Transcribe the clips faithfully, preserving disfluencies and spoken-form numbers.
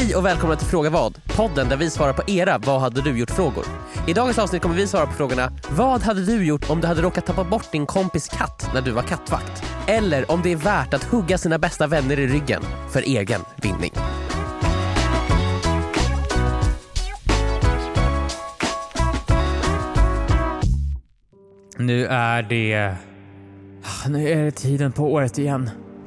Hej och välkomna till Fråga vad, podden där vi svarar på era vad hade du gjort frågor. I dagens avsnitt kommer vi svara på frågorna: vad hade du gjort om du hade råkat tappa bort din kompis katt när du var kattvakt? Eller om det är värt att hugga sina bästa vänner i ryggen för egen vinning. Nu är det... Nu är det tiden på året igen.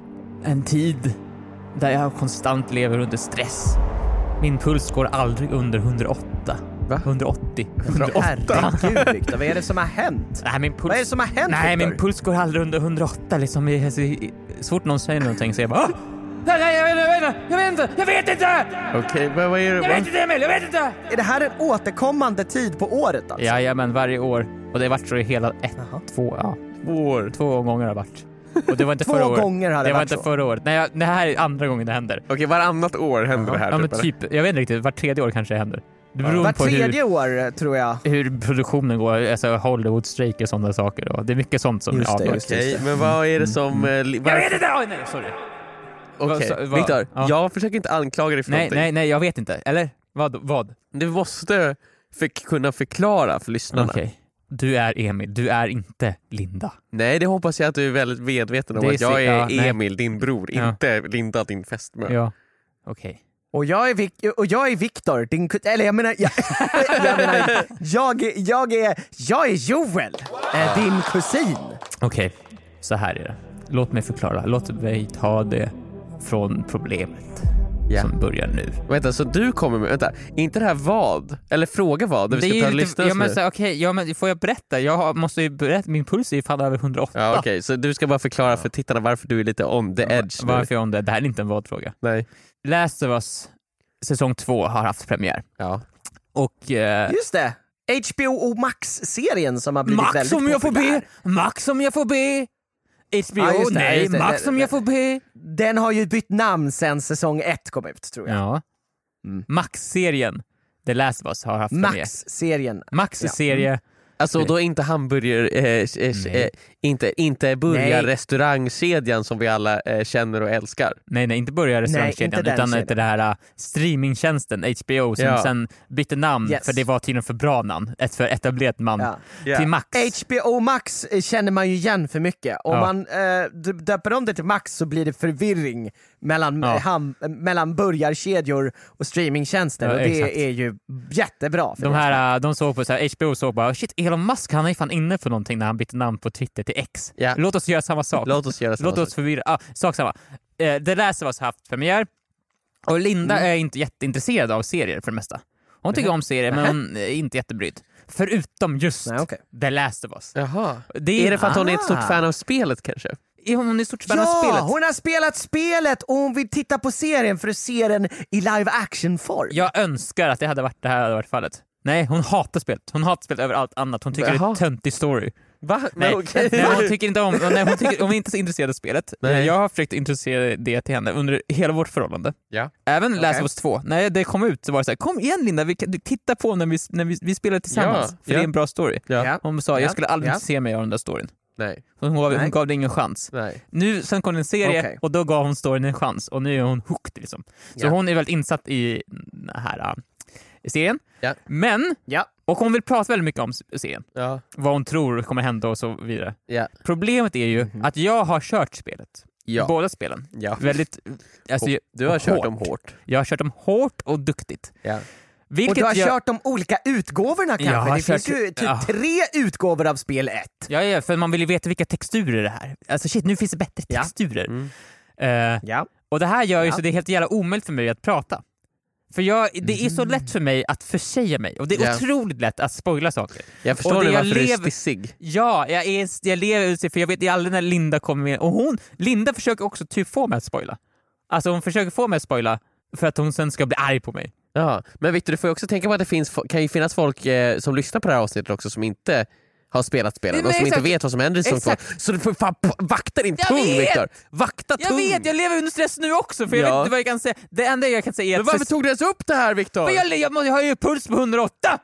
En tid där jag konstant lever under stress. Min puls går aldrig under hundraåtta. Va? hundraåttio. Herregud, Victor, vad är det som har hänt? Nej, min puls... Vad är det som har hänt, Nej, Victor? min puls går aldrig under hundraåtta. Liksom, jag, så, så fort någon säger någonting så jag bara... Nej, nej, jag vet inte, jag vet inte, jag vet inte! Okej, okay, men vad är det? Jag vet inte, Emil, jag vet inte! Är det här en återkommande tid på året alltså? Ja, men varje år. Och det har varit så i hela ett, Jaha. två, ja, två år. Två gånger har det varit. Och det var inte Två förra året. gånger har det Det var varit inte så. förra året. Nej, jag, det här är andra gången det händer. Okej, okay, varannat år händer det här. Ja, men typ, typ, jag vet inte riktigt, var tredje år kanske det händer. Det beror Var på tredje hur, år, tror jag. hur produktionen går, alltså Hollywood strejk och sådana saker. Och det är mycket sånt som Just det, avgörs. just det. Okej, okay, men vad är det som... Mm. Jag vet inte! Oj, nej, sorry. Okej, Vad- vad- Victor, ja. jag försöker inte anklaga dig för Nej, någonting. nej, nej, jag vet inte. Eller? Vad? vad? Du måste för, kunna förklara för lyssnarna. Okej. Du är Emil, du är inte Linda. Nej, det hoppas jag att du är väldigt medveten om. Det är Att jag så- är ja, nej. Emil, din bror, Ja. inte Linda, din fästmö. Ja, okej. Och jag är, Vic- och jag är Victor, din ku- eller jag menar, jag, jag menar, jag, är- jag är, jag är Joel, eh, din kusin. Okej, så här är det. Låt mig förklara. Låt mig ta det från problemet Ja. som börjar nu. Vänta, så du kommer med, vänta, inte det här vad? Eller fråga vad? Där vi ska är ta ju listan. ja, men, så, okej, ja, men får jag berätta? Jag har, måste ju berätta, min puls är ju fan över hundraåtta. Ja, okej, så du ska bara förklara för tittarna varför du är lite on the edge nu. Varför jag om det? Det här är inte en vadfråga. Nej. Last of Us säsong två har haft premiär. Ja. Och eh, Just det, H B O Max-serien som har blivit Max väldigt om jag får populär. be! Max om jag får be! H B O, Ja, just det, nej, just det. Max Det- om det- jag får be! Den har ju bytt namn sen säsong ett kom ut, tror jag. Ja. Mm. Max-serien The Last of Us har haft premiär. Max-serien. Max Ja. serie. Alltså då inte hamburger, eh, eh, Nej. eh, inte, inte burgarrestaurangkedjan som vi alla eh, känner och älskar. Nej, nej, inte börja restaurangkedjan inte den utan kedjan. det där uh, streamingtjänsten H B O som Ja. sen bytte namn Yes. för det var tydligen för bra namn, ett för etablerat namn Ja. Ja. till Max. H B O Max eh, känner man ju igen för mycket. Om Ja. man eh, d- döper om det till Max så blir det förvirring mellan, Ja. eh, ham, eh, mellan burgarkedjor och streamingtjänster. Ja, och det exakt. är ju jättebra. För De deras här, uh, de såg på så här, H B O såg bara shit, Elon Musk han är fan inne för någonting när han bytte namn på Twitter till X. Ja. Låt oss göra samma sak. Låt oss göra samma Låt oss sak. förvirra. Ah, sak samma. Eh, The Last of Us har haft premiär och Linda Mm. är inte jätteintresserad av serier för det mesta. Hon tycker Nähä. om serier men Nähä. hon är inte jättebrydd. Förutom just Nej, okej. The Last of Us. Jaha. Det Är det för att hon är ett stort Ah. fan av spelet kanske? Är hon är stort fan av Ja, spelet? hon har spelat spelet och hon vill titta på serien för att se den i live action-form. Jag önskar att det hade varit det här hade varit fallet. Nej, hon hatar spelet. Hon hatar spelet över allt annat. Hon tycker det är Jaha. en töntig story. Va? Nej, Men okej. nej, hon tycker inte om, nej, hon, tycker, hon är inte så intresserad av spelet. Nej. Jag har försökt intressera det till henne under hela vårt förhållande. Ja. Även Last Okej. of Us två. När det kom ut så var det så här: kom igen Linda, vi kan, du, titta på när vi, när vi, vi spelar tillsammans. Ja, för ja. det är en bra story. Ja. Ja. Hon sa, Ja, jag skulle aldrig ja. se mig av den där storyn. Nej. Hon gav, hon Nej. gav det ingen chans. Nej. Nu, sen kom det en serie Okej. och då gav hon storyn en chans och nu är hon hooked liksom. Så Ja. hon är väldigt insatt i den här uh, serien. Ja. Men, Ja. och hon vill prata väldigt mycket om serien. Ja. Vad hon tror kommer hända och så vidare. Ja. Problemet är ju Mhm. att jag har kört spelet. Ja. Båda spelen. Ja. Väldigt, alltså, Du har kört hårt. dem hårt. Jag har kört dem hårt och duktigt. Ja. Och Vilket du har jag, kört de olika utgåvorna Jag kanske? har Det finns kört- ju typ ja. tre utgåvor av spel ett. Ja, ja, för man vill ju veta vilka texturer det här. Alltså shit, nu finns det bättre Ja. texturer. Mm. Eh, Ja. och det här gör ju Ja. så det är helt jävla omöjligt för mig att prata. För jag, det är så lätt för mig att försäga mig och det är Ja. otroligt lätt att spoila saker. Jag förstår Och det nu jag varför du är lever- stissig. Ja, jag, är, jag lever ut sig för jag vet aldrig när Linda kommer med. Och hon, Linda försöker också typ få mig att spoila. Alltså hon försöker få mig att spoila för att hon sen ska bli arg på mig. Ja. Men Victor, du får ju också tänka på att det finns, kan ju finnas folk eh, som lyssnar på det här avsnittet också som inte har spelat spelen Men och som exakt. inte vet vad som händer i säsong två. Exakt. Så du får fan p- vakta din Jag tung, vet! Victor! Vakta Jag tung! vet, jag lever under stress nu också för jag Ja. vet inte vad jag kan säga. Det enda jag kan säga är Men att... varför tog du ens upp det här, Victor? Men jag, jag, må- jag har ju puls på hundraåtta!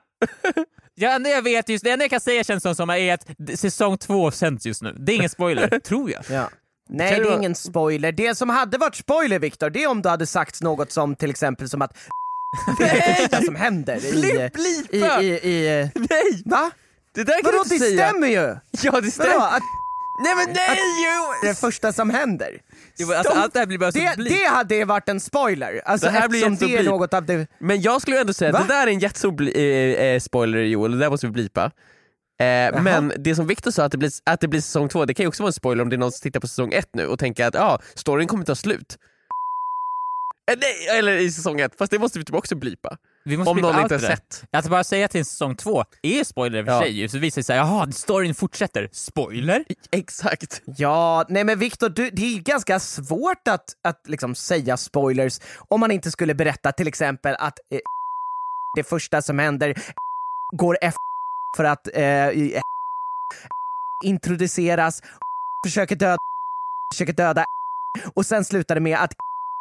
Det enda jag vet just, det enda jag kan säga känns som, som är att d- säsong två sänds just nu. Det är ingen spoiler, tror jag. Ja. Nej, det är ingen spoiler. Det som hade varit spoiler, Viktor, det är om du hade sagt något som till exempel som att det är det första som händer i... Blip, blipa! I, i, i, i, Nej! Va? Det där kan Vadå, du inte det säga. stämmer ju! Ja, det stämmer. Vadå, att Nej men nej! Jo. det är det första som händer? Jo, alltså, allt det här blir bara så Det, blip. det hade varit en spoiler. Alltså, Det här blir eftersom jättestor det är blip. något av det... Men jag skulle ändå säga Va? att det där är en jättestor bli- eh, eh, spoiler, Joel, det där måste vi blipa. Eh, men det som Victor sa, att det, blir, att det blir säsong två, det kan ju också vara en spoiler om det är någon som tittar på säsong ett nu och tänker att ja, storyn kommer ta slut. Eh, nej, eller i säsong ett, fast det måste vi typ också blipa. Vi måste Om blipa någon allt inte har det där. sett. Att bara säga till en säsong två är spoiler för Ja. sig ju, så visar det sig jaha, storyn fortsätter. Spoiler? Exakt. Ja, nej men Viktor, du, det är ju ganska svårt att, att liksom säga spoilers om man inte skulle berätta till exempel att eh, det första som händer går efter för att eh, introduceras, försöker döda, försöker döda och sen slutar det med att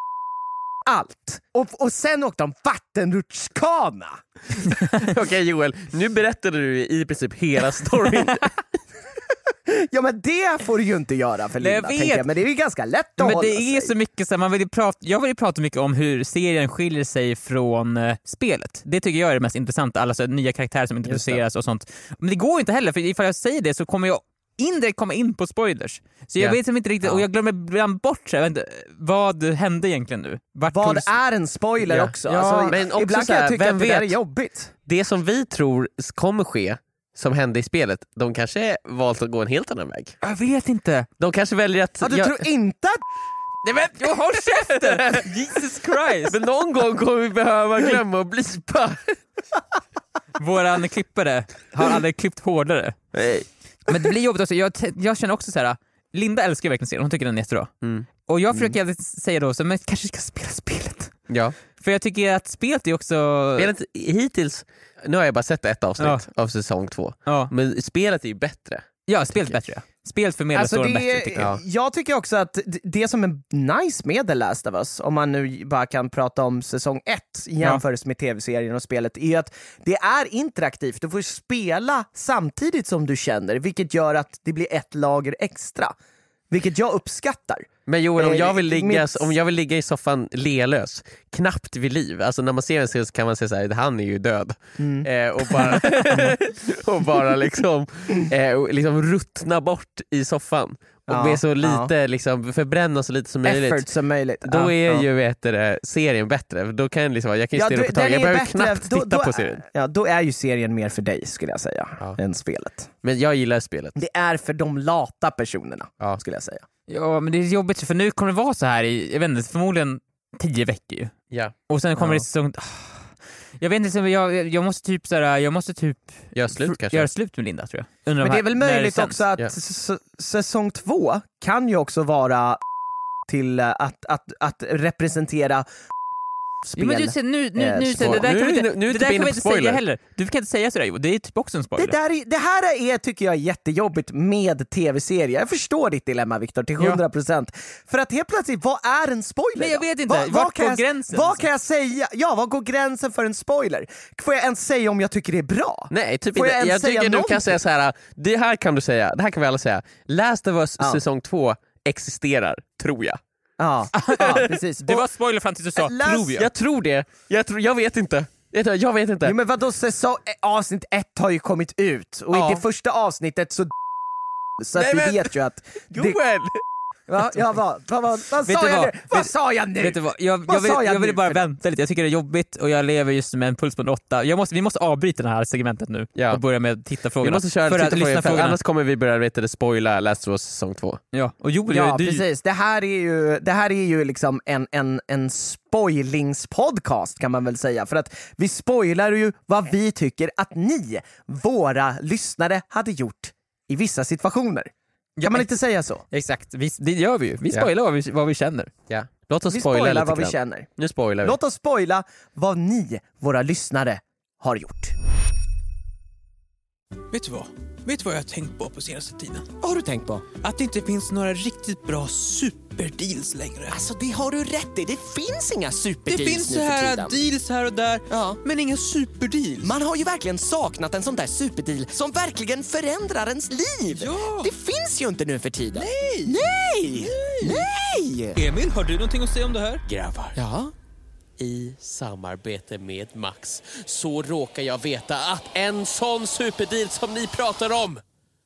allt. Och, och sen åkte de vattenrutschkana. Okej okay, Joel, nu berättade du i princip hela storyn. Ja men det får du ju inte göra för Nej, Linda, jag tänker vet. jag. Men det är ju ganska lätt att Men hålla det är sig. så mycket så här, man vill ju prata, jag vill ju prata mycket om hur serien skiljer sig från eh, spelet. Det tycker jag är det mest intressanta, alla så här, nya karaktärer som introduceras och sånt. Men det går inte heller, för ifall jag säger det så kommer jag indirekt komma in på spoilers. Så jag Ja. vet inte riktigt, Ja. och jag glömmer ibland bort så här, jag vet inte, vad hände egentligen nu? Vart Vad tog- är en spoiler Ja. också? Ja, Alltså, men också ibland så kan här, jag tycka vem att det där är vet? jobbigt. Det som vi tror kommer ske, som hände i spelet, de kanske valt att gå en helt annan väg. Jag vet inte. De kanske väljer att... Ja, du jag- tror inte att... Nej men, jag håll käften! Jesus Christ! Men någon gång kommer vi behöva glömma att blipa. Våran klippare har aldrig klippt hårdare. Nej. Men det blir jobbigt också, jag, t- jag känner också så här. Linda älskar verkligen serien, hon tycker den är jättebra. Mm. Och jag försöker alltid säga då, så, men kanske ska spela spelet. Ja. För jag tycker att spelet är också... Spelet hittills, nu har jag bara sett ett avsnitt Ja. av säsong två. Ja, Men spelet är ju bättre. ja spelet är bättre. Ja. Spelet förmedlar Alltså storyn det, bättre tycker jag. jag. jag tycker också att d- det som är nice med The Last of Us, om man nu bara kan prata om säsong ett i jämförelse med tv-serien och spelet, är att det är interaktivt. Du får spela samtidigt som du känner, vilket gör att det blir ett lager extra. Vilket jag uppskattar. Men Joel, om Eh, jag vill ligga, mitt- om jag vill ligga i soffan lealös, knappt vid liv, alltså när man ser en serie så kan man säga såhär, han är ju död. Mm. Eh, och bara, och bara liksom, eh, och liksom ruttna bort i soffan. Och Ja, bli så lite, ja. liksom, förbränna så lite som möjligt. Effort som möjligt. Då Ja, är ja. ju vet du, det, serien bättre. För Då kan jag, liksom, jag kan ju Ja, stirra du- på den taget. Jag är behöver bättre, knappt då- titta då på är- serien. Ja, då är ju serien mer för dig skulle jag säga, Ja. än spelet. Men jag gillar spelet. Det är för de lata personerna, Ja. skulle jag säga. Ja, men det är jobbigt för nu kommer det vara så här i, jag vet inte, förmodligen tio veckor ju. Ja. Och sen kommer Ja. det säsong... Jag vet inte, så jag, jag måste typ så här, jag måste typ Gör slut fr- kanske. göra slut med Linda tror jag. Undrar Men om det är väl här- när möjligt sänds. också att Ja. s- s- säsong två kan ju också vara till eh, att, att, att representera spel. Jo, men du, ser, nu, nu, eh, nu, så, det spoil- där nu kan är vi vi- inte, nu är vi det typ där inne kan vi på inte säga spoiler. heller. Du kan inte säga sådär Jo, det är typ också en det, spoiler. där är, det här är, tycker jag, jättejobbigt med tv-serier. Jag förstår ditt dilemma, Viktor, till hundra procent. För att helt plötsligt, vad är en spoiler? Nej, jag då? vet inte. Vad, Vart vad kan går jag, gränsen, Vad liksom? kan jag säga? Ja, vad går gränsen för en spoiler? Får jag ens säga om jag tycker det är bra? Nej, typ Får inte. jag Jag, ens säga tycker du någonting? kan säga så här. Det här kan du säga, det här kan vi alla säga. Last of Us Ja. säsong två existerar, tror jag. Ja, ja precis. Det var spoiler fram till du sa Läs- tror jag. Jag tror det. Jag, tror, jag vet inte. Jag, tror, jag vet inte. Jo, men vadå, säsong, eh, avsnitt ett har ju kommit ut och Ja. i det första avsnittet så så att Nej, vi men- vet ju att... Det, Joel! va? Ja, vad, vad, vad, vad Vet sa du jag vad? nu? Vad Vet- sa jag nu? Vet du vad? Jag, Vad jag, vill, sa jag jag ville nu? bara Förlåt. vänta lite, jag tycker det är jobbigt och jag lever just med en puls på en åtta. Jag måste, vi måste avbryta det här segmentet nu Ja. och börja med titta Vi frågorna. måste köra för att titta lyssna frågor, för frågorna. annars kommer vi börja vet du, spoila Last of Us säsong två. Ja, och Joel, Ja, du, precis. Det här är ju, det här är ju liksom en, en, en spoilingspodcast kan man väl säga. För att vi spoilar ju vad vi tycker att ni, våra lyssnare, hade gjort i vissa situationer. Kan Ja, man inte säga så? Exakt, vi, det gör vi ju. Vi Ja. spoilar vad, vi, vad vi känner. Ja. Låt oss Vi spoila spoilar lite vad vi grann. känner. Nu spoilar vi. Låt oss spoila vad ni, våra lyssnare, har gjort. Vet du vad? Vet du vad jag har tänkt på på senaste tiden? Vad har du tänkt på? Att det inte finns några riktigt bra super superdeals längre. Alltså det har du rätt i, det finns inga superdeals. Det finns nu så för här tiden. deals här och där, Ja. men inga superdeals. Man har ju verkligen saknat en sån där superdeal som verkligen förändrar ens liv. Ja. Det finns ju inte nu för tiden. Nej! Nej! Nej! Emil, har du någonting att säga om det här? Grabbar. Ja. I samarbete med Max så råkar jag veta att en sån superdeal som ni pratar om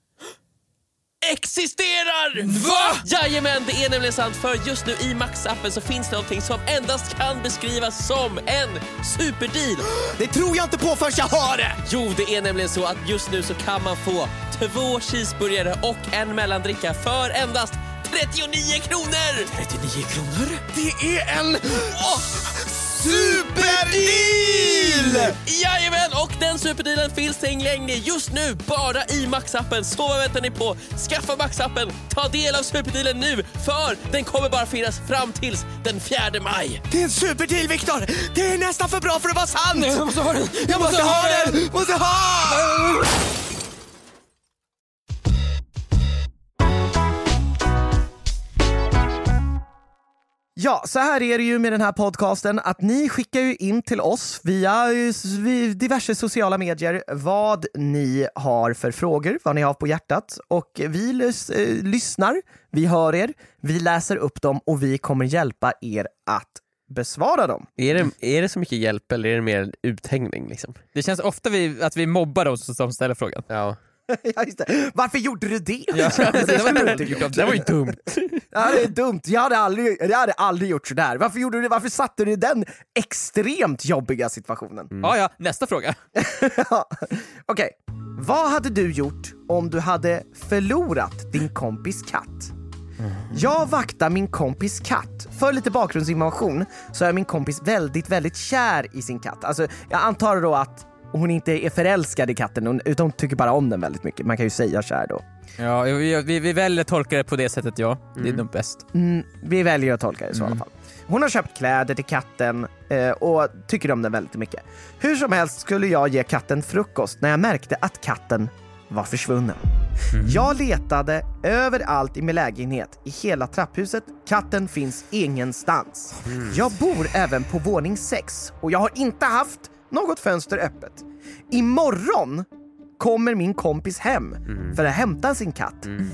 existerar! Va? Jajamän, det är nämligen sant, för just nu i Max-appen så finns det någonting som endast kan beskrivas som en superdeal. Det tror jag inte på förrän jag har det! Jo, det är nämligen så att just nu så kan man få två cheeseburgare och en mellandricka för endast trettionio kronor! trettionio kronor? Det är en oh, superdeal! Jajamän, och den superdealen finns tillgänglig just nu bara i Max-appen. Så vad väntar ni på? Skaffa Max-appen, ta del av superdealen nu, för den kommer bara finnas fram tills den fjärde maj. Det är en superdeal, Viktor! Det är nästan för bra för att vara sant! Nej, jag måste ha den! Jag måste ha den! Måste ha! Ja, så här är det ju med den här podcasten att ni skickar ju in till oss via diverse sociala medier vad ni har för frågor, vad ni har på hjärtat, och vi lys- eh, lyssnar, vi hör er, vi läser upp dem och vi kommer hjälpa er att besvara dem. Är det, är det så mycket hjälp eller är det mer uthängning liksom? Det känns ofta vi, att vi mobbar oss som ställer frågan. Ja. Ja, just det. Varför gjorde du det? Ja, det var skulle inte du gjort. Det var ju dumt. Ja, det är dumt. Jag hade aldrig, jag hade aldrig gjort sådär. Varför gjorde du det? Varför satte du i den extremt jobbiga situationen? Mm. Ja, ja, nästa fråga. Ja. Okej. Vad hade du gjort om du hade förlorat din kompis katt? Jag vaktar min kompis katt. För lite bakgrundsinformation så är min kompis väldigt, väldigt kär i sin katt. Alltså, jag antar då att hon inte är förälskad i katten utan hon tycker bara om den väldigt mycket. Man kan ju säga kär då. Ja, vi, vi, vi väljer att tolka det på det sättet, ja. Det är nog bäst. Mm, vi väljer att tolka det så mm. i alla fall. Hon har köpt kläder till katten eh, och tycker om den väldigt mycket. Hur som helst skulle jag ge katten frukost när jag märkte att katten var försvunnen. Mm. Jag letade överallt i min lägenhet, i hela trapphuset. Katten finns ingenstans. Mm. Jag bor även på våning sex och jag har inte haft något fönster öppet. Imorgon kommer min kompis hem mm. för att hämta sin katt. Mm.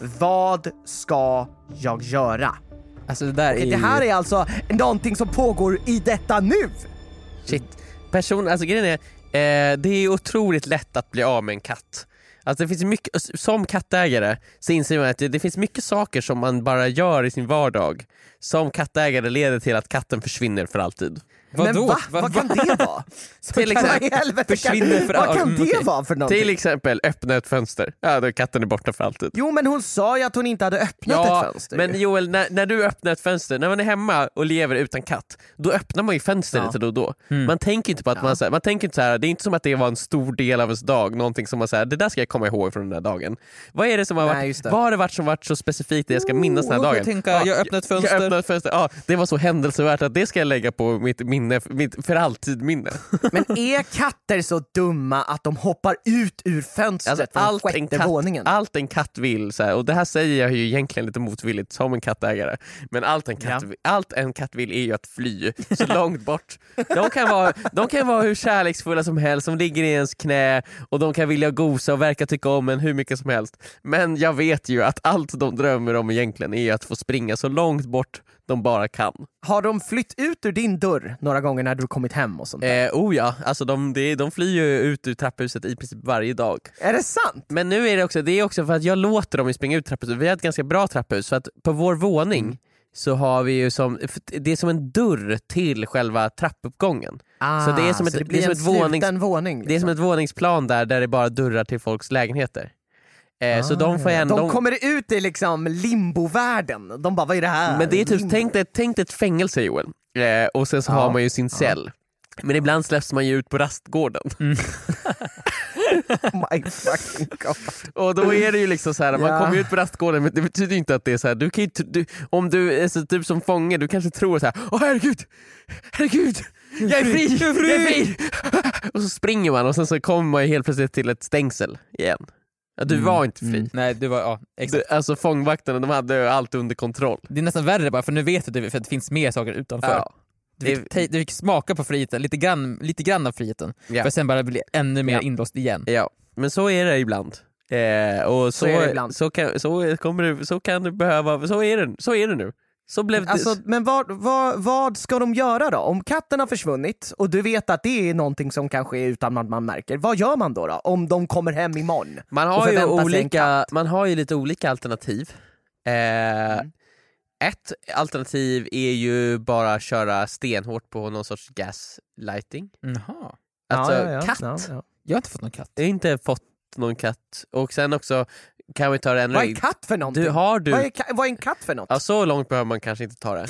Vad ska jag göra? Alltså det, där Okej, är det här ju... är alltså någonting som pågår i detta nu. Shit. Person, alltså grejen är, eh, det är otroligt lätt att bli av med en katt. Alltså det finns mycket, som kattägare så inser man att det, det finns mycket saker som man bara gör i sin vardag som kattägare leder till att katten försvinner för alltid. Men Vadå? va? Va, vad kan det vara? Till exempel, försvinner för vad all- kan det okej. vara för någonting? till exempel öppna ett fönster. Ja, då katten är borta för alltid. Jo, men hon sa ju att hon inte hade öppnat Ja, ett fönster. men Joel, när, när du öppnar ett fönster, när man är hemma och lever utan katt, då öppnar man ju fönster Ja. lite då och då. Mm. Man tänker inte på att Ja. man, så här, man tänker inte så här, det är inte som att det var en stor del av ens dag, någonting som man säger, det där ska jag komma ihåg från den där dagen. Vad är det som har Nej, varit, just det. vad har det varit som varit så specifikt att jag ska minnas den här Oh, dagen? jag tänker, jag öppnar ett fönster. Jag öppnar ett fönster. Ja, det var så händelsevärt att det ska jag lägga på mitt minne, mitt för alltid minne. Men är katter så dumma att de hoppar ut ur fönstret Alltså, från allt, en sjätte katt, våningen? allt en katt vill, så här, och det här säger jag ju egentligen lite motvilligt som en kattägare, men allt en katt, Ja. allt en katt vill är ju att fly så långt bort. De kan, vara, de kan vara hur kärleksfulla som helst, som ligger i ens knä och de kan vilja gosa och verka tycka om en hur mycket som helst. Men jag vet ju att allt de drömmer om egentligen är att få springa så långt bort de bara kan. Har de flytt ut ur din dörr några gånger när du kommit hem och sånt där? Eh, oh ja, alltså de, de, de flyr ju ut ur trapphuset i princip varje dag. Är det sant? Men nu är det också, det är också för att jag låter dem springa ut trapphuset. Vi har ett ganska bra trapphus, så att på vår våning mm. så har vi ju som, det är som en dörr till själva trappuppgången. Ah, så det är som ett, så det det blir är som en ett vånings, sluten våning. Liksom. det är som ett våningsplan där, där det bara dörrar till folks lägenheter. Eh, Ah, så de får ja. en, de, de kommer ut i liksom limbovärlden. De bara, vad är det här? Men det är typ, Limbo. tänk dig, tänk dig ett fängelse, Joel. Eh, och sen så Ja. har man ju sin cell. Men ibland släpps man ju ut på rastgården. Mm. Oh my fucking god. Och då är det ju liksom så här, man Ja. kommer ut på rastgården, men det betyder ju inte att det är så här, du kan ju, t- du, om du är så typ som fånge, du kanske tror så här, åh herregud, herregud, jag är fri, jag är fri. Och så springer man och sen så kommer man ju helt plötsligt till ett stängsel igen. Ja, du var inte fri. Mm. Nej, du var, ja, exakt. Du, alltså fångvaktarna, de hade allt under kontroll. Det är nästan värre bara, för nu vet du för att det finns mer saker utanför. Ja. Du, fick, te- du fick smaka på friheten, lite grann, lite grann av friheten. Ja. För sen bara bli ännu mer Ja. inlåst igen. Ja, men så är det ibland. Eh, och så, Så är det ibland. så, kan, så, kommer du, så kan du behöva, så är det, så är det nu. Så blev det. Alltså, men vad, vad, vad ska de göra då? Om katten har försvunnit och du vet att det är någonting som kan ske utan att man märker, vad gör man då? då? Om de kommer hem imorgon? Man och har, ju förväntar sig en olika, katt. man har ju lite olika alternativ. Eh, Mm. Ett alternativ är ju bara köra stenhårt på någon sorts gaslighting. Jaha. Alltså Ja, ja, ja. katt. Ja, ja. Jag har inte fått någon katt. Jag har inte fått någon katt. Och sen också kan vi ta det ännu. Vad är katt för någonting? Du, har du... Vad, är, ka- vad är en katt för något? Ja, så långt behöver man kanske inte ta det.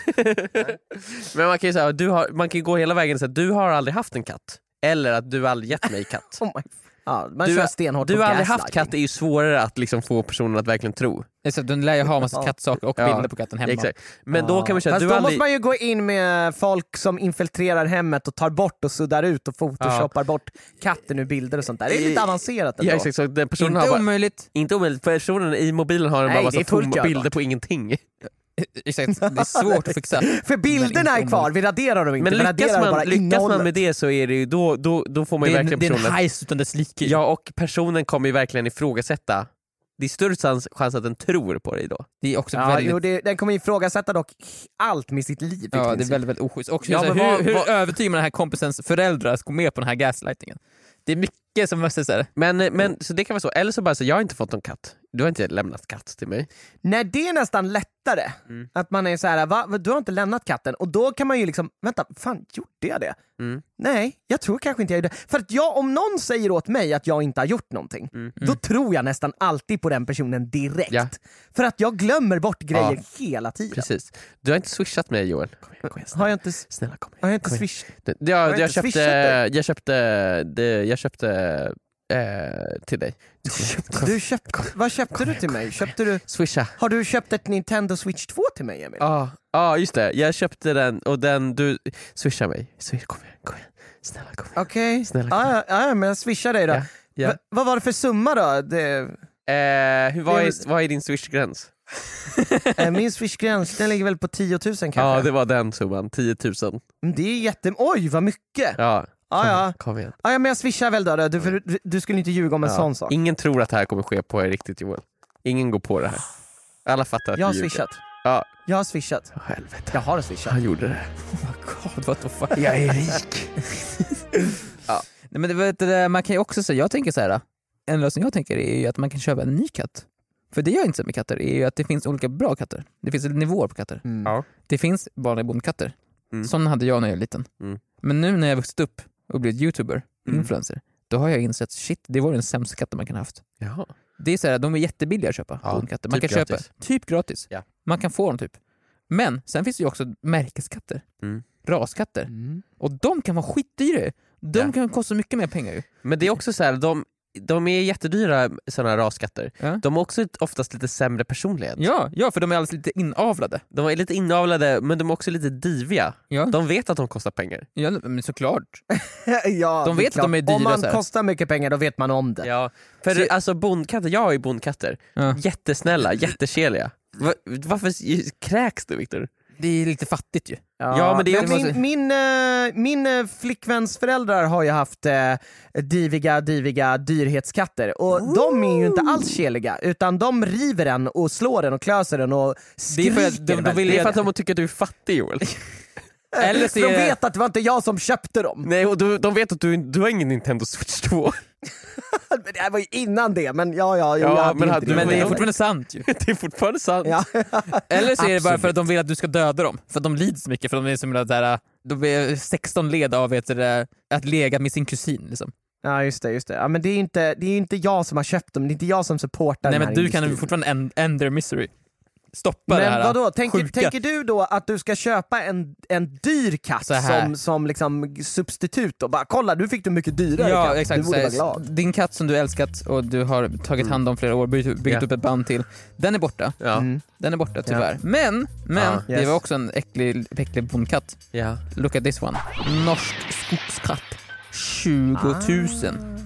Men man kan ju säga, du har, man kan ju gå hela vägen och säga du har aldrig haft en katt. Eller att du aldrig gett mig katt. Oh my... ja, man Du- kör stenhårt Du på har aldrig haft gaslighting. katt, är ju svårare att liksom få personen att verkligen tro. Så den lär ju ha massa Ja. kattsaker och Ja. bilder på katten hemma. Exakt. Men då kan man säga, Fast du då har aldrig... måste man ju gå in med folk som infiltrerar hemmet och tar bort och suddar ut och photoshoppar bort katten ur bilder och sånt där. Det är lite avancerat ändå. Ja, exakt, så den personen Inte har bara... omöjligt. Inte omöjligt, personen i mobilen har en Nej, bara det massa är fullt tomma görbart. bilder på ingenting. Exakt, det är svårt att fixa. För bilderna är kvar, vi raderar dem inte. Men vi lyckas raderar bara man, lyckas man innehållet. med det så är det ju, då, då, då får man ju Det är, en, verkligen det är en personen... heist utan dess like. Ja, och personen kommer ju verkligen ifrågasätta. Det är större chans, chans att den tror på dig då. Det är också Ja, väldigt... jo, det, den kommer ifrågasätta dock allt med sitt liv. i Ja, det är princip. väldigt, väldigt oschysst. Och Ja, så här, men hur, vad- hur vad- övertygar man den här kompisens föräldrar att gå med på den här gaslightingen? Det är mycket som måste säga. Men, men så det kan vara så. Eller så bara så, jag har inte fått någon katt. Du har inte lämnat katt till mig. Nej, det är nästan lättare. Mm. Att man är så här, va? Du har inte lämnat katten. Och då kan man ju liksom, vänta, fan gjorde jag det? Mm. Nej, jag tror kanske inte jag gjorde det. För att jag, om någon säger åt mig att jag inte har gjort någonting, Mm. då tror jag nästan alltid på den personen direkt. Ja. För att jag glömmer bort grejer Ja. hela tiden. Precis. Du har inte swishat mig, Joel. Kom igen, kom igen, snälla. Har jag inte, Snälla kom igen. har jag inte Kom igen. swish? Det- jag Jag, inte jag, köpte, swishat dig? jag köpte, det, jag köpte eh, till dig. Du köpte, vad köpte du till mig? Köpte du, Swisha. har du köpt ett Nintendo Switch två till mig, Emil? Ja, ah, ah, just det. Jag köpte den och den, du, swisha mig. Swish, kom igen, kom igen. Snälla kom igen. Okej, Snälla, ja, ja, ja, men jag swishar dig då. Ja, ja. Va, vad var det för summa då? Det, Eh, hur, vad, Det- är, vad är din swishgräns? eh, min swishgräns den ligger väl på tio tusen kanske? Ja, det var den summan. tio tusen. Men det är jätte... Oj, vad mycket! Ja, Ja, kom, ja. igen, kom igen. ja, men jag swishar väl då. då. Du, för, du, du skulle inte ljuga om en Ja. sån sak. Ingen tror att det här kommer ske på er riktigt, Joel. Ingen går på det här. Alla fattar att Jag har du ljuger. swishat. Ja. Jag har swishat. Åh, helvete. Jag har swishat. Han gjorde det. God, what the fuck. Jag är rik. Nej, men det, vet du, man kan ju också säga, jag tänker så här. En lösning jag tänker är ju att man kan köpa en ny katt. För det jag inte ser med katter är ju att det finns olika bra katter. Det finns nivåer på katter. Mm. Ja. Det finns vanliga bondkatter. Mm. Sådana hade jag när jag var liten. Mm. Men nu när jag vuxit upp och blivit youtuber, Mm. influencer, då har jag insett shit, det var den sämsta katten man kan ha haft. Jaha. Det är så här, de är jättebilliga att köpa, Ja, bondkatter. Man typ kan gratis. köpa typ gratis. Ja. Man kan få dem typ. Men sen finns det ju också märkeskatter. Mm. Raskatter. Mm. Och de kan vara skitdyra. De Ja. kan kosta mycket mer pengar ju. Men det är också så här, de, de är jättedyra sådana här raskatter. Ja. De har också oftast lite sämre personlighet. Ja, ja, för de är alldeles lite inavlade. De är lite inavlade, men de är också lite diviga. Ja, De vet att de kostar pengar. ja men såklart. ja, De det är vet att klart. de är dyra Om man så här. kostar mycket pengar då vet man om det. Ja. För Så- alltså bondkatter, jag har ju bondkatter. Ja. Jättesnälla, jättekeliga. Va, varför kräks du, Viktor? Det är lite fattigt ju. Ja, men det är min, också- min, eh, min eh, flickväns föräldrar har ju haft eh, diviga, diviga dyrhetskatter och de är ju inte alls keliga utan de river den och slår den och klöser den och Det är skriker för att de- de väldigt. vill- Det är för att de tycker att du är fattig, Joel. Eller så För är de det- vet att det var inte jag som köpte dem. Nej, och du, de vet att du, du har ingen Nintendo Switch två. Men det här var ju innan det, men ja, ja, jo, Ja, jag hade men inte hade du- Men det är Ja. fortfarande sant ju. Det är fortfarande sant. Ja. Eller så är det bara Absolut. för att de vill att du ska döda dem. För att de lider så mycket, för de är som där, de är sexton led av vet du, det, att lega med sin kusin liksom. Ja, just det, just det. Ja, men det är inte, det är inte jag som har köpt dem, det är inte jag som supportar Nej den men här du industrin. kan fortfarande end, end their misery. Stoppa det Men här vadå, tänker, sjuka. tänker du då att du ska köpa en, en dyr katt Så här. som, som liksom substitut och bara kolla, nu fick du mycket dyrare Ja katt, exakt, du borde så vara här, glad. din katt som du älskat och du har tagit hand om flera år, byggt, byggt Ja. upp ett band till, den är borta. Ja. Mm. Den är borta tyvärr. Men, men Ja. det Yes. var också en äcklig, äcklig bondkatt. Ja. Look at this one. Norsk skogskatt. tjugo tusen.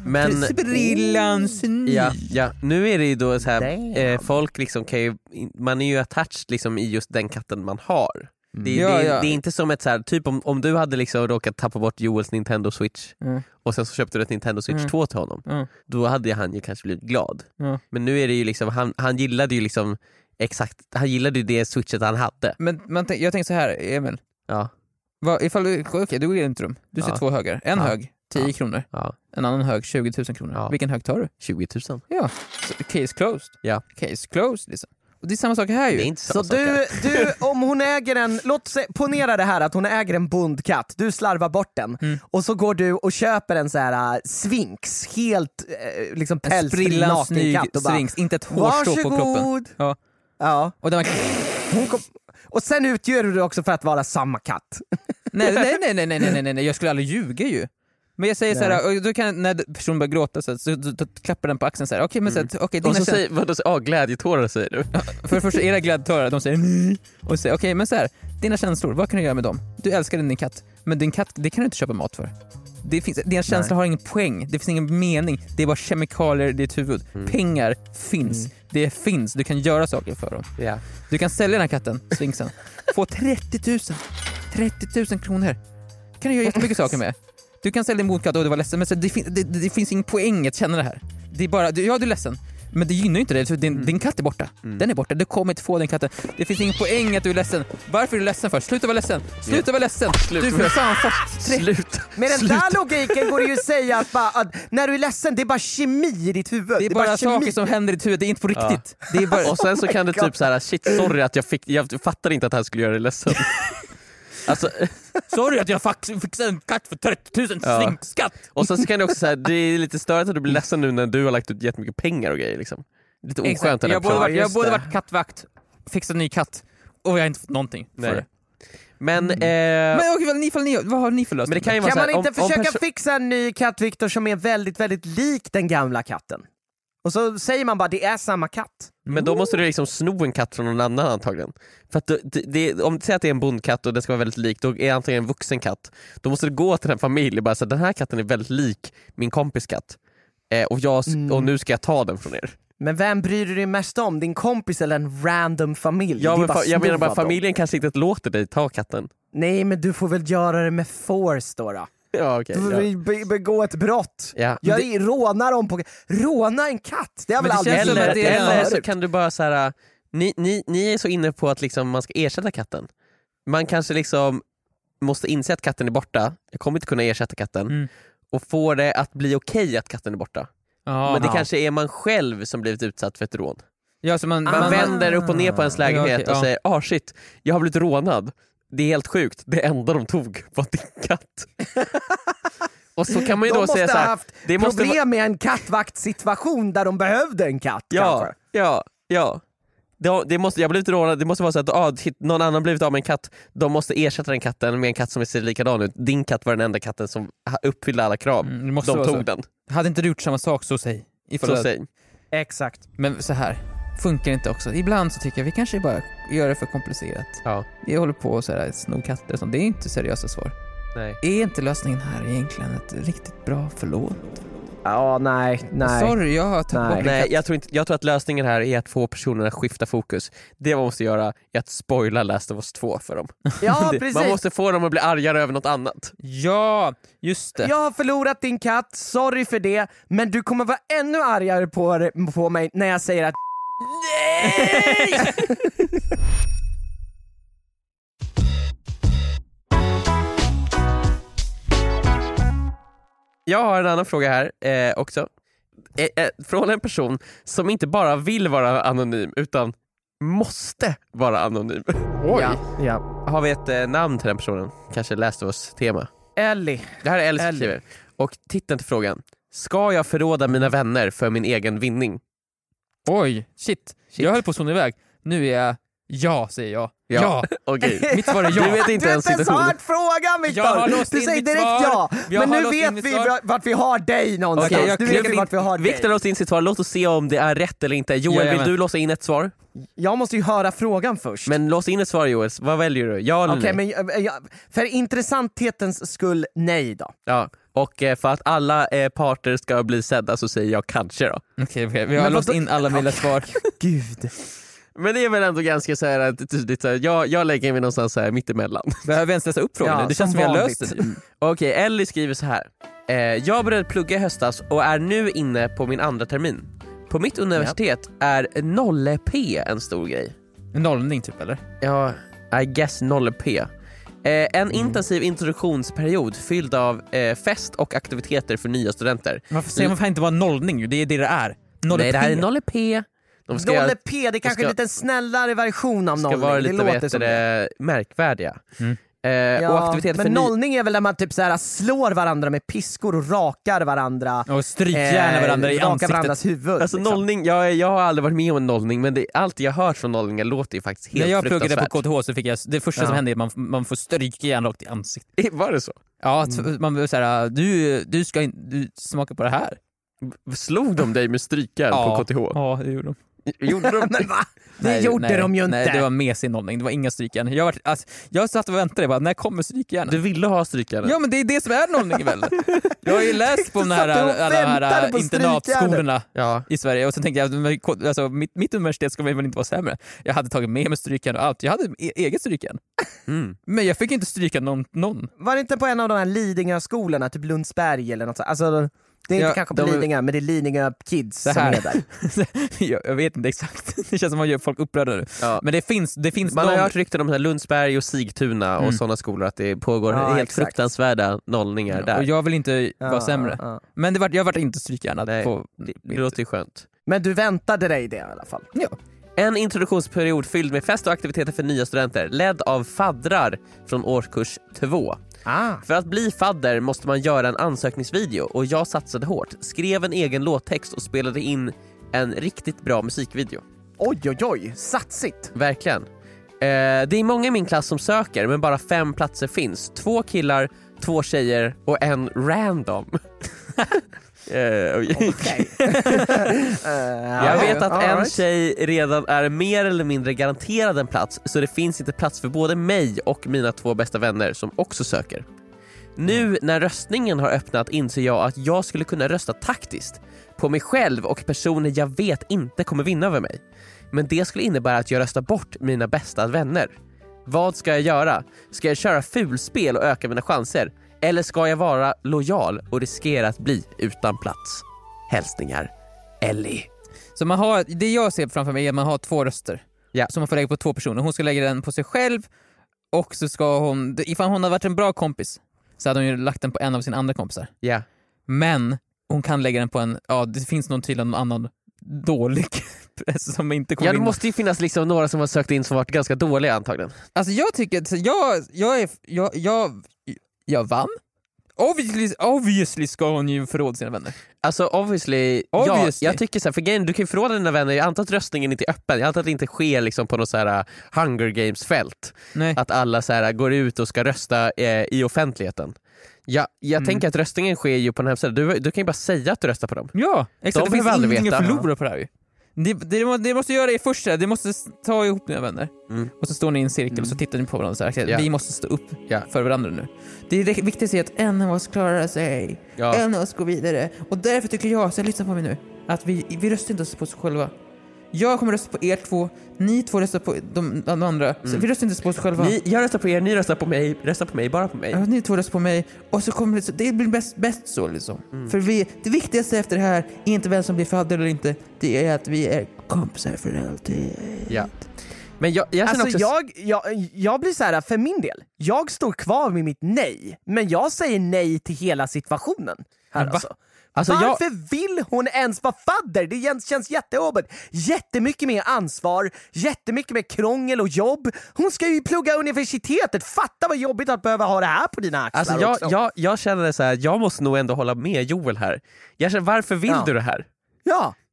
Men Sprillans ny. ja, ja, nu är det ju då så här, Damn. eh, folk liksom kan ju, man är ju attached liksom i just den katten man har. Det, Ja, det, ja. det är inte som ett så här, typ om, om du hade liksom råkat tappa bort Joels Nintendo Switch Mm. och sen så köpte du ett Nintendo Switch Mm. två till honom. Mm. Då hade han ju kanske blivit glad. Mm. Men nu är det ju liksom, han, han gillade ju liksom exakt, han gillade ju det switchet han hade. Men man tänk, jag tänker så här, Emil. Ja, Vad, ifall du, okej, du går in i ett rum. Du ser Ja. två högar. En Ja. hög, tio Ja. kronor. ja, En annan hög, tjugo tusen kronor. Ja. Vilken hög tar du? tjugo tusen. Ja, så, case closed. Ja. Case closed liksom. Och det är samma sak här ju. Det är inte Så samma sak du, här. du, om hon äger en, låt se, ponera det här att hon äger en bondkatt, du slarvar bort den Mm. och så går du och köper en så här uh, svinx, helt uh, liksom En pälsfri sprillans ny nakenkatt och bara strings, inte ett hårstrå på kroppen. varsågod! Ja. Ja. Och den var... Hon kom, och sen utgör du det också för att vara samma katt. nej, nej, nej, nej, nej, nej, nej, nej, jag skulle aldrig ljuga ju. Men jag säger Nej. såhär, och då kan, när personen börjar gråta så, så, så, så klappar den på axeln såhär, okej men så att, okej, dina Och så känslor- säger, vadå, ah, glädjetårar säger du? för det första, era gladiatörer, de säger nej. Och säger, okej men så här, dina känslor, vad kan du göra med dem? Du älskar din katt, men din katt, det kan du inte köpa mat för. Det finns, dina känslor har ingen poäng, det finns ingen mening, det är bara kemikalier i ditt huvud. Mm. Pengar finns, det finns, du kan göra saker för dem. Ja. Du kan sälja den här katten, svinksen, få trettio tusen. trettio tusen kronor. Kan du göra jättemycket saker med. Du kan sälja din bondkatt och du var ledsen, men så det, fin- det, det, det finns ingen poäng att känna det här. Det är bara, du, ja du är ledsen, men det gynnar ju inte dig, för din, Mm. din katt är borta. Mm. Den är borta, du kommer inte få den katten. Det finns ingen poäng att du är ledsen. Varför är du ledsen för? Sluta vara ledsen. Sluta vara ledsen. Sluta. Du får fan fått tre... Slut. Med den Sluta. där logiken går det ju att säga att, bara, att när du är ledsen, det är bara kemi i ditt huvud. Det är bara kemi. saker som händer i ditt huvud, det är inte på riktigt. Det är bara... Och sen så kan du typ såhär, shit sorry att jag fick, jag fattar inte att det här skulle göra dig ledsen. Alltså, Sorry att jag fax- fixade en katt för trettio tusen Ja. svinkskatt. och sen så kan du också säga, det är lite störigt att du blir ledsen nu när du har lagt ut jättemycket pengar och grejer liksom. Lite oskönt. Exakt. den här Jag har både personen. varit, jag har just både det. varit kattvakt, fixat en ny katt och jag har inte fått någonting för Nej. det. Men, eh, Men okej, väl, ni, fall, ni, vad har ni för lösning? men det kan ju vara Kan så här, man inte om, om försöka perso- fixa en ny katt, Victor, som är väldigt, väldigt lik den gamla katten? Och så säger man bara, det är samma katt. Men då måste du liksom sno en katt från någon annan antagligen. För att det, det, om du säger att det är en bondkatt och den ska vara väldigt lik, då är det antagligen en vuxen katt. Då måste du gå till en familj och bara säga den här katten är väldigt lik min kompis katt. Eh, och, jag, Mm. och nu ska jag ta den från er. Men vem bryr du dig mest om? Din kompis eller en random familj? Ja, Det är men bara fa- jag menar bara sno av dem. familjen kanske inte låter dig ta katten. Nej, men du får väl göra det med force då. då. Ja, okej. Du får ja. väl be- begå ett brott. Ja. Gör Det- det, råna dem på... Råna en katt? Det har Men väl det aldrig känns som Eller, att det är- eller så förut. kan du bara så här. Ni, ni, ni är så inne på att liksom man ska ersätta katten. Man kanske liksom måste inse att katten är borta. Jag kommer inte kunna ersätta katten. Mm. Och få det att bli okej att katten är borta. Ja, Men det ja. kanske är man själv som blivit utsatt för ett rån. ja, så man, Man man, vänder upp och ner på ens lägenhet Ja, okej, och ja. säger ah shit, jag har blivit rånad. Det är helt sjukt, det enda de tog var din katt. Och så kan man ju De då måste säga så ha här, haft det måste problem vara, med en kattvaktsituation där de behövde en katt ja, kanske. ja, ja. Det, det måste, jag har blivit rånad, det måste vara så att ah, shit, någon annan har blivit av med en katt. De måste ersätta den katten med en katt som ser likadan ut. Din katt var den enda katten som ha- uppfyllde alla krav. Mm, det måste De vara tog så. den. Hade inte du gjort samma sak, så säg. Ifall Så du- säg. Exakt. Men så här funkar inte också. Ibland så tycker jag vi kanske bara gör det för komplicerat. Ja. Vi håller på och så här, sno katter och sånt. Det är inte seriösa svar. Nej. Är inte lösningen här egentligen ett riktigt bra förlåt? Ja, nej, nej. Sorry, jag har tagit Nej. bort din Nej, katt. jag tror, inte, jag tror att lösningen här är att få personerna att skifta fokus. Det man måste göra är att spoila Last of Us två för dem. Ja, Det- precis. Man måste få dem att bli argare över något annat. Ja, just det. Jag har förlorat din katt, sorry för det, men du kommer vara ännu argare på, på mig när jag säger att nej! Jag har en annan fråga här eh, också. Eh, eh, från en person som inte bara vill vara anonym utan måste vara anonym. Oj. Ja, ja. Har vi ett eh, namn till den personen? Kanske Last of Us tema. Ellie. Det här är Ellie som Ellie. skriver. Och titeln till frågan. Ska jag förråda mina vänner för min egen vinning? Oj, shit. Shit. Jag höll på att zona iväg. Nu är jag... Ja, säger jag. Ja. Okej. Mitt svar är ja. Du vet inte Du har ens inte ens situationen. hört frågan, Jag har Viktor! låst Du in säger mitt direkt svar. ja. Jag Men har nu låst in vet mitt vi svar. vart vi har dig någonstans. Okej, jag nu vet vi kliver vart vi har dig. Viktor låser in sitt svar, låt oss se om det är rätt eller inte. Joel, Jajamän. vill du låsa in ett svar? Jag måste ju höra frågan först. Men lås in ett svar Joel, vad väljer du? Ja eller Okej, nej? men äh, ja, för intressanthetens skull, nej då. Ja. Och eh, för att alla eh, parter ska bli sedda så säger jag kanske då. Okej, okej. Vi har Men låst vadå- in alla möjliga svar. Gud. Men det är väl ändå ganska så här tydligt, så här, jag, jag lägger mig någonstans så här mittemellan. Behöver vi ens läsa upp frågan Ja, nu? Det känns som som vi har vanligt. löst det. Okej, Ellie skriver så här. Eh, jag började plugga i höstas och är nu inne på min andra termin. På mitt universitet är noll P en stor grej. En nollning typ, eller? Ja, I guess noll P. Eh, en intensiv introduktionsperiod fylld av eh, fest och aktiviteter för nya studenter. Varför säger man fan inte bara nollning? Det är det det är. Noll Nej, det här är P. noll P. De ska, noll P, det är kanske ska- är en lite snällare version av ska nollning. vara Det lite låter vet som det. det, märkvärdiga. Mm. Eh, Ja, och aktiviteter men för ny- nollning är väl när man typ så här slår varandra med piskor och rakar varandra. Och strykjärna varandra i rakar ansiktet. varandras huvud. Alltså liksom. nollning, jag, jag har aldrig varit med om en nollning, men det, allt jag har hört från nollningar låter ju faktiskt helt När jag pluggade på fruktansvärt. K T H så fick jag, det första Ja. som hände är att man, man får strykjärn rakt i ansiktet. Var det så? Ja, att man vill säga du, du ska in, du smaka på det här. Slog de dig med strykjärn på K T H? Ja, det gjorde de. Gjorde de Men va? Det Nej, gjorde nej, de ju inte. Nej, det var mesig nollning. Det var inga strykjärn. Jag, var, alltså, jag satt och väntade, bara, när kommer strykjärnen? Du ville ha strykjärn? Ja, men det är det som är nollning väl? Jag har ju läst på de här, satt och alla de väntade här på internatskolorna Ja. i Sverige och sen tänkte jag, men, alltså, mitt, mitt universitet ska väl inte vara sämre. Jag hade tagit med mig strykjärn och allt. Jag hade e- eget strykjärn. Mm. Men jag fick inte stryka någon. någon. Var det inte på en av de här Lidingö-skolorna, typ Lundsberg eller något sånt? Alltså, det är inte Ja, kanske på de- Lidingö, men det är Lidingö Kids Det som här. är där. jag, jag vet inte exakt. Det känns som att man gör folk upprörda nu. Ja. Men det finns, det finns Man har någon... ju hört rykten om så här Lundsberg och Sigtuna och Mm. sådana skolor att det pågår Ja, helt exakt. fruktansvärda nollningar och där. jag vill inte vara Ja, sämre. ja. Men det var, jag var inte strykjärnad Nej, på... det, det låter ju skönt. Men du väntade dig det i alla fall. Ja. En introduktionsperiod fylld med fest och aktiviteter för nya studenter, ledd av faddrar från årskurs två. Ah. För att bli fadder måste man göra en ansökningsvideo och jag satsade hårt, skrev en egen låttext och spelade in en riktigt bra musikvideo. Oj, oj, oj. Satsigt. Verkligen. Eh, det är många i min klass som söker, men bara fem platser finns. Två killar, två tjejer och en random. eh, oj. Okej. Jag vet att en right. tjej redan är mer eller mindre garanterad en plats, så det finns inte plats för både mig och mina två bästa vänner som också söker. Nu när röstningen har öppnat inser jag att jag skulle kunna rösta taktiskt på mig själv och personer jag vet inte kommer vinna över mig. Men det skulle innebära att jag röstar bort mina bästa vänner. Vad ska jag göra? Ska jag köra fulspel och öka mina chanser? Eller ska jag vara lojal och riskera att bli utan plats? Hälsningar, Ellie. Så man har, det jag ser framför mig är att man har två röster. Ja. Så man får lägga på två personer. Hon ska lägga den på sig själv och så ska hon, ifall hon hade varit en bra kompis så hade hon ju lagt den på en av sina andra kompisar. Ja. Men hon kan lägga den på en, ja det finns någon tydligen någon annan dålig som inte kommer Ja, det vinna. måste ju finnas liksom några som har sökt in som varit ganska dåliga antagligen. Alltså jag tycker att jag, jag, är, jag, jag, jag vann. Obviously, obviously ska hon ju förråda sina vänner. Alltså obviously, Obviously. Ja, jag tycker så här, för grejen, du kan ju förråda dina vänner, jag antar att röstningen inte är öppen, jag antar att det inte sker liksom på något så här Hunger Games-fält. Nej. Att alla så här går ut och ska rösta eh, i offentligheten. Ja, jag Mm. tänker att röstningen sker ju på den här sidan. Du, du kan ju bara säga att du röstar på dem. Ja, exakt. De Det finns behöver aldrig ingenting att veta. förlora på det här ju. Det, det, det måste göra det först, det måste ta ihop dina vänner. Mm. Och så står ni i en cirkel och så tittar ni på varandra och säger Ja. vi måste stå upp Ja. för varandra nu. Det är det viktigaste är att en av oss klarar sig, Ja. en av oss går vidare. Och därför tycker jag, så lyssna på mig nu, att vi, vi röstar inte på oss själva. Jag kommer rösta på er två, ni två röstar på de, de andra. Så vi röstar inte på oss själva. Ni, jag röstar på er, ni röstar på mig, rösta på mig, bara på mig. Ja, ni två röstar på mig och så kommer det, så, det blir bäst, bäst så liksom. Mm. För vi, det viktigaste efter det här är inte vem som blir fadder eller inte, det är att vi är kompisar för alltid. Ja. Men jag, jag känner Alltså också... jag, jag, jag blir så här, för min del, jag står kvar med mitt nej, men jag säger nej till hela situationen. Här Va? alltså. Alltså, jag- Varför vill hon ens vara fadder? Det känns- känns jättejobbigt. Jättemycket mer ansvar, jättemycket mer krångel och jobb. Hon ska ju plugga universitetet. Fatta vad jobbigt att behöva ha det här på dina axlar Alltså jag, också. jag, jag känner så här, jag måste nog ändå hålla med Joel här. Jag känner, varför vill Ja. du det här? Ja.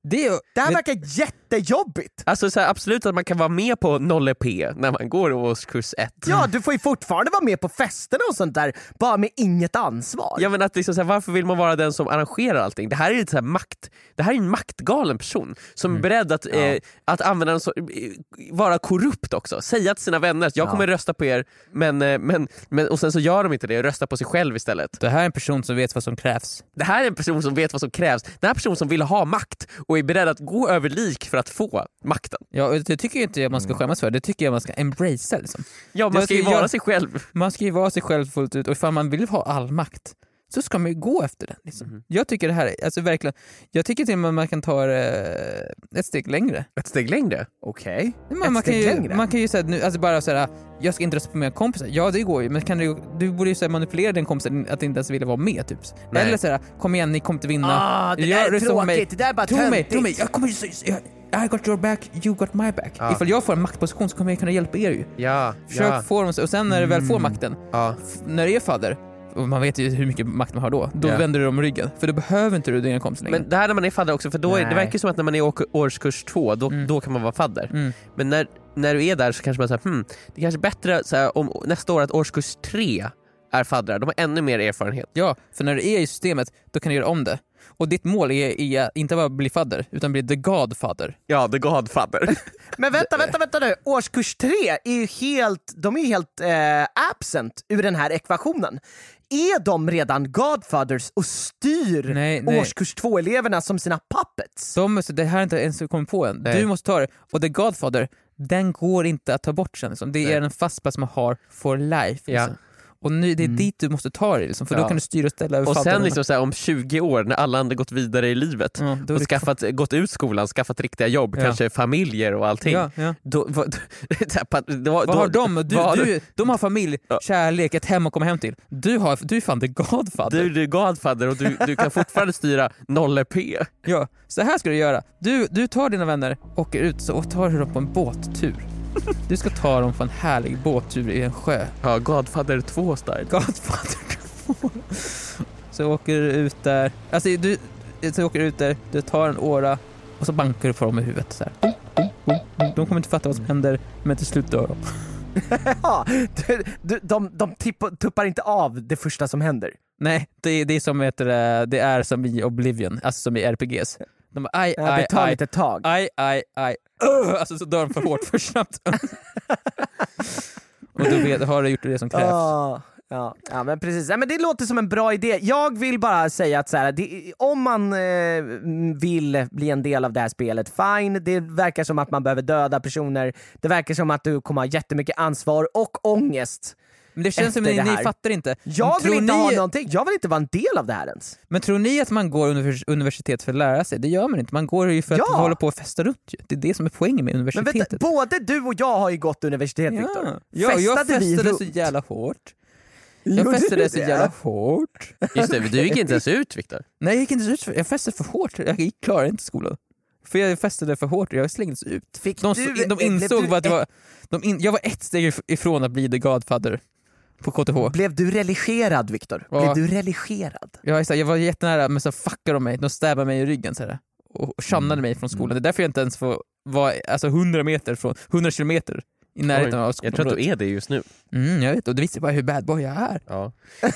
Det, är, Det här det, verkar jättejobbigt. Alltså så här, absolut att man kan vara med på noll P när man går i årskurs ett. Ja, du får ju fortfarande vara med på festerna och sånt där, bara med inget ansvar. Ja, men att liksom, så här, varför vill man vara den som arrangerar allting? Det här är lite så här makt. Det här är en maktgalen person som Mm. är beredd att, Ja. eh, att använda en så, eh, vara korrupt också. Säga till sina vänner att jag Ja. kommer rösta på er, men, eh, men, men, och sen så gör de inte det och röstar på sig själv istället. det här är en person som vet vad som krävs. Det här är en person som vet vad som krävs. Den här person som vill ha makt och är beredd att gå över lik för att få makten. Ja, och det tycker jag inte man ska skämmas för. Det tycker jag man ska embracea. Liksom. Ja, man Jag ska ju ska vara göra- sig själv. Man ska ju vara sig själv fullt ut och ifall man vill ha all makt så ska man ju gå efter den. Liksom. Mm. Jag tycker det här är, alltså verkligen, jag tycker till och med att man kan ta det ett steg längre. Ett steg längre. Okej, Man, ett man, kan steg ju, längre. man kan ju säga nu, alltså bara säga jag ska inte rösta på mina kompisar. Ja, det går ju, men kan du, du borde ju säga manipulera din kompis att inte ens vilja vara med typ. Nej. Eller säga kom igen, ni kommer inte vinna. Ah, det Jag där är röstar på mig. tråkigt, det där är bara Tro mig, töntigt. tro mig, jag kommer ju säga I got your back, you got my back. Ja. Ifall jag får en maktposition så kommer jag kunna hjälpa er ju. Ja, Försök ja, få dem, och sen när du väl får makten, ja. f- när det är fadder, och man vet ju hur mycket makt man har då, då Ja. vänder du dem ryggen. För då behöver inte du dina kompisar längre. Men det här när man är fadder också, för då är, det Nej. verkar ju som att när man är i å- årskurs två, då, Mm. då kan man vara fadder. Mm. Men när, när du är där så kanske man säger, hmm, det är kanske är bättre så här, om nästa år att årskurs tre är faddrar. De har ännu mer erfarenhet. Ja, för när du är i systemet, då kan du göra om det. Och ditt mål är, är inte bara bli fadder, utan bli the godfather. Ja, the godfather. Men vänta, vänta, vänta nu. Årskurs tre är ju helt, de är ju helt eh, absent ur den här ekvationen. Är de redan godfathers och styr Nej, nej. årskurs två-eleverna som sina puppets? De, så det här är inte ens kommit på än. Nej. Du måste ta det. Och the godfather, den går inte att ta bort sen. Liksom. Det Nej. är en fast plats man har for life. Ja. Liksom. Och nu, det är dit du måste ta det, liksom, för Ja. då kan du styra och ställa över Och sen fadderna. liksom så här, om tjugo år när alla andra gått vidare i livet Ja, då är och det- skaffat, gått ut skolan, skaffat riktiga jobb, Ja. kanske familjer och allting. Ja, ja. Då, vad, så här, pa- då, Vad då, har de? Du, vad- du, de har familj, Ja. kärlek, ett hem att komma hem till. Du, har, du är fan the godfather. Du, du är godfather och du, du kan fortfarande styra noll P. Ja, så här ska du göra. Du, du tar dina vänner, åker ut så, och tar dem på en båttur. Du ska ta dem på en härlig båttur i en sjö. Ja, godfather två style. Godfather två. Så åker du ut där. Alltså du, så åker du ut där, du tar en åra och så bankar du på dem i huvudet så här. De kommer inte fatta vad som händer, men till slut dör de. Ja, de, de, de, de tipp- tuppar inte av det första som händer. Nej, det, det är som heter det, det är som i Oblivion, alltså som i R P Gs. De bara, aj, Ja, det aj, tar aj, lite tag. aj, aj, aj. Uh, alltså så dör de för hårt för snabbt. Och då vet, har du gjort det som krävs. Ja, ja, ja, men precis. Ja, men det låter som en bra idé. Jag vill bara säga att så här, det, om man eh, vill bli en del av det här spelet, fine. Det verkar som att man behöver döda personer. Det verkar som att du kommer ha jättemycket ansvar och ångest. Men det känns som att efter ni, det ni här. fattar inte. Jag vill Tror inte ni, ha någonting. Jag vill inte vara en del av det här ens. Men tror ni att man går univers- universitet för att lära sig? Det gör man inte. Man går ju för att Ja. hålla på och festa runt. Ju. Det är det som är poängen med Men universitetet. vänta, både du och jag har ju gått universitet, Viktor. Ja, ja jag Festade vi festade så runt? jävla hårt. Jag Gjorde festade du så det? jävla hårt. Just det, du gick inte ens ut, Viktor. Nej, jag gick inte ut för, jag festade för hårt. Jag gick- klarade inte skolan. För jag festade för hårt och jag slängdes ut. Fick De, du- de blev insåg du vad att jag var, de in, jag var ett steg if- ifrån att bli the godfather på K T H. Blev du religerad, Viktor? Ja. Blev du religerad? Jag, är så här, jag var jättenära, men så fuckade de mig. De stäbbade mig i ryggen så här, och shannade mig från skolan. Det är därför jag inte ens får vara alltså, hundra meter från hundra kilometer i närheten av Jag tror att skolan. du är det just nu. Mm, jag vet, och det visar bara hur bad boy jag är. Ja.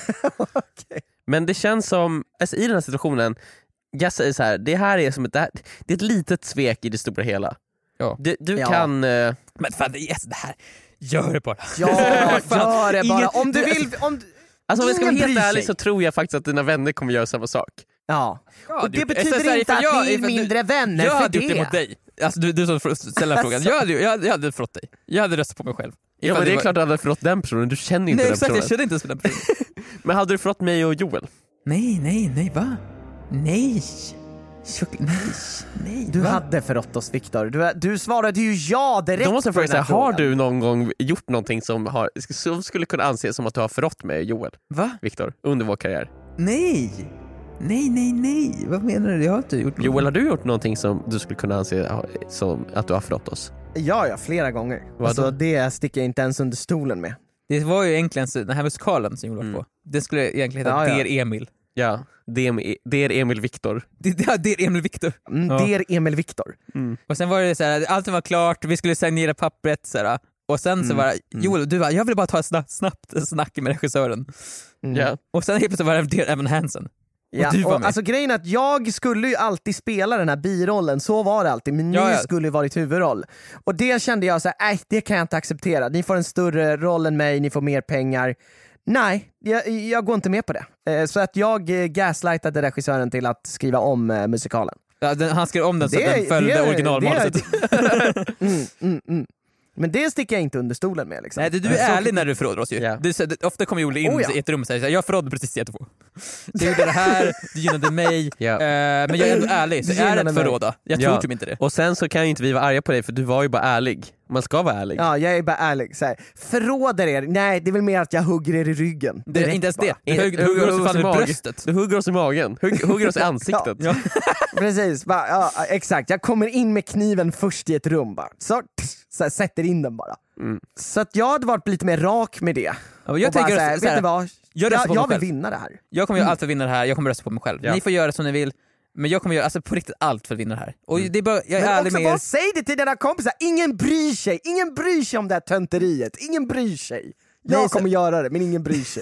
Okej. Men det känns som, alltså, i den här situationen, jag säger så här, det här är som ett, det, här, det är ett litet svek i det stora hela. Ja. Du, du Ja. kan... eh, Men fan, det, yes, det här, gör det bara. Ja, gör det bara. Ingen- Om du du- vill... Om, du- Alltså om jag ska vara Ingen helt bryr ärlig sig. så tror jag faktiskt att dina vänner kommer göra samma sak. ja. Ja, Och du- det betyder så här, inte ifall att jag- ni är ifall du- mindre vänner Jag för hade gjort det. det mot dig. Alltså du, du som ställer frågan. Jag hade, jag, hade, jag hade förlåt dig. Jag hade röstat på mig själv. Ja, Ifall men det är var- klart du hade förlåt den personen, du känner inte Nej den exakt, jag personen. kände inte ens för den personen. Men hade du förlåt mig och Joel? Nej, nej, nej, va? Nej. Chok- nej, nej, Du va? hade förrått oss, Viktor. Du, du svarade ju ja direkt Då måste jag på fråga den här så här, har frågan. du någon gång gjort någonting som, har, som skulle kunna anses som att du har förrått mig och Joel, Va? Viktor, under vår karriär? Nej. Nej, nej, nej. Vad menar du? Jag har inte gjort något. Joel, har du gjort någonting som du skulle kunna anse ha- som att du har förrått oss? Ja, ja, flera gånger. Vadå? Alltså, det sticker jag inte ens under stolen med. Det var ju egentligen så, den här musikalen som Joel var Mm. på. Det skulle egentligen heta Ja, ja. Der Emil. Ja, det är, det är Emil Viktor. Det, det, det är Emil Viktor. Mm, Ja. Det är Emil Viktor. Mm. Och sen var det så här, allting var klart, vi skulle signera pappret så här. Och sen så Mm. var Joel, du bara, jag vill bara ta ett snabbt, snabbt snack med regissören. Mm. Ja. Och sen helt plötsligt var det Evan Hansen. Ja, Och du var och med. alltså grejen är att jag skulle ju alltid spela den här birollen, så var det alltid, men Ja, ni ja. skulle ju varit huvudroll. Och det kände jag så här, nej det kan jag inte acceptera, ni får en större roll än mig, ni får mer pengar. Nej, jag, jag går inte med på det. Eh, Så att jag eh, gaslightade regissören till att skriva om eh, musikalen. Ja, den, han skrev om den så Det- att den följde det- originalmanuset. det- mm, mm, mm. Men det sticker jag inte under stolen med liksom. Nej, du, du är Så- ärlig när du förråder oss ju. Ja. Du, så, ofta kommer Joel in Oh, ja. i ett rum och säger så här, jag förrådde precis jättefå. Du gjorde det här, du gynnade mig, Ja. eh, men jag är ändå ärlig, så Du är det gynnade ett mig. förråda? Jag Ja. tror typ inte det. Och sen så kan ju inte vi vara arga på dig för du var ju bara ärlig. Man ska vara ärlig. Ja, jag är bara ärlig. Så här, förråder er? Nej, det är väl mer att jag hugger er i ryggen. Det är Direkt inte ens bara. det. Du hugger, hugger oss fan i mag- bröstet. Du hugger oss i magen. Hugg, hugger oss i ansiktet. Ja. Precis, bara, ja, exakt. Jag kommer in med kniven först i ett rum bara. Så, så här, sätter in den bara. Mm. Så att jag hade varit lite mer rak med det. Ja, men jag Och bara tänker så här, så här, vet ni vad? jag Jag, röstar på mig jag vill själv. vinna det här. Jag kommer göra allt för att vinna det här, jag kommer rösta på mig själv. Ja. Ni får göra som ni vill, men jag kommer göra alltså, på riktigt allt för att vinna det här. Och det är bara, jag är Men ärlig också, med er. vad, säg det till dina kompisar, ingen bryr sig, ingen bryr sig om det här tönteriet, ingen bryr sig. Jag Nej, så- kommer göra det, men ingen bryr sig.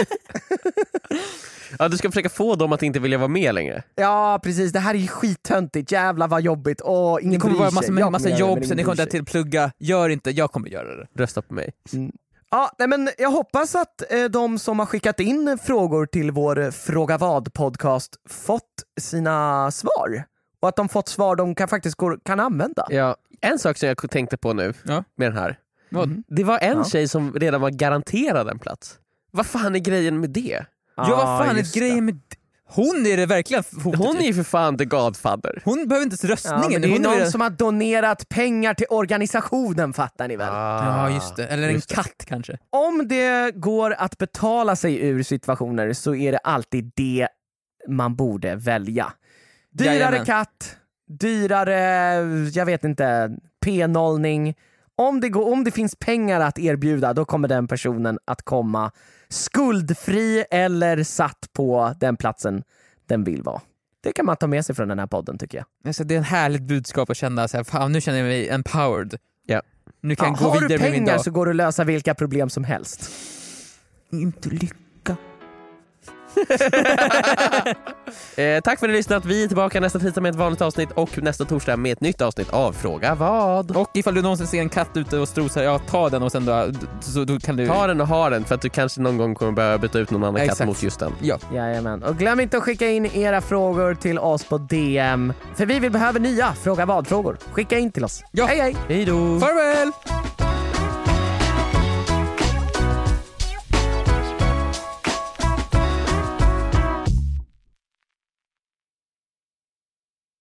Ja, du ska försöka få dem att inte vilja vara med längre. Ja precis, det här är ju skittöntigt, jävla vad jobbigt, åh, ingen Det kommer bryr vara sig. massa, Jag kommer massa göra det, jobb, men så ingen ni kommer bryr inte sig. till plugga. Gör inte, jag kommer göra det. Rösta på mig. Ja, nej, men jag hoppas att eh, de som har skickat in frågor till vår eh, Fråga vad-podcast fått sina svar. Och att de fått svar de kan, faktiskt går, kan använda. Ja, en sak som jag tänkte på nu Ja. med den här. Vad? Det var en Ja. tjej som redan var garanterad en plats. Vad fan är grejen med det? Ja, vad fan är just det. grejen med... Hon är det verkligen hotet. Hon är ju för fan the godfather. Hon behöver inte ens Ja, röstningen. men det är ju hon någon det- som har donerat pengar till organisationen, fattar ni väl? Ja, just det. Eller en Just det. katt kanske. Om det går att betala sig ur situationer så är det alltid det man borde välja. Dyrare Jajamän. katt, dyrare, jag vet inte, p-nollning. Om det, går, om det finns pengar att erbjuda, då kommer den personen att komma skuldfri eller satt på den platsen den vill vara. Det kan man ta med sig från den här podden tycker jag. Alltså, det är en härligt budskap att känna så här, fan, nu känner jag mig empowered. Ja. Nu kan Ja, jag gå har vidare du med min pengar dag. så går det att lösa vilka problem som helst. Inte lycka. Eh, tack för att ni har lyssnat. Vi är tillbaka nästa tisdag med ett vanligt avsnitt och nästa torsdag med ett nytt avsnitt av Fråga vad. Och ifall du någonsin ser en katt ute och strosar, ja, ta den och sen då, så då kan du... Ta den och ha den för att du kanske någon gång kommer behöva byta ut någon annan Exakt. katt mot just den. Ja. Jajamän. Och glöm inte att skicka in era frågor till oss på D M. För vi vill behöva nya Fråga vad-frågor. Skicka in till oss. Ja. Hej hej! Hej då! Farväl!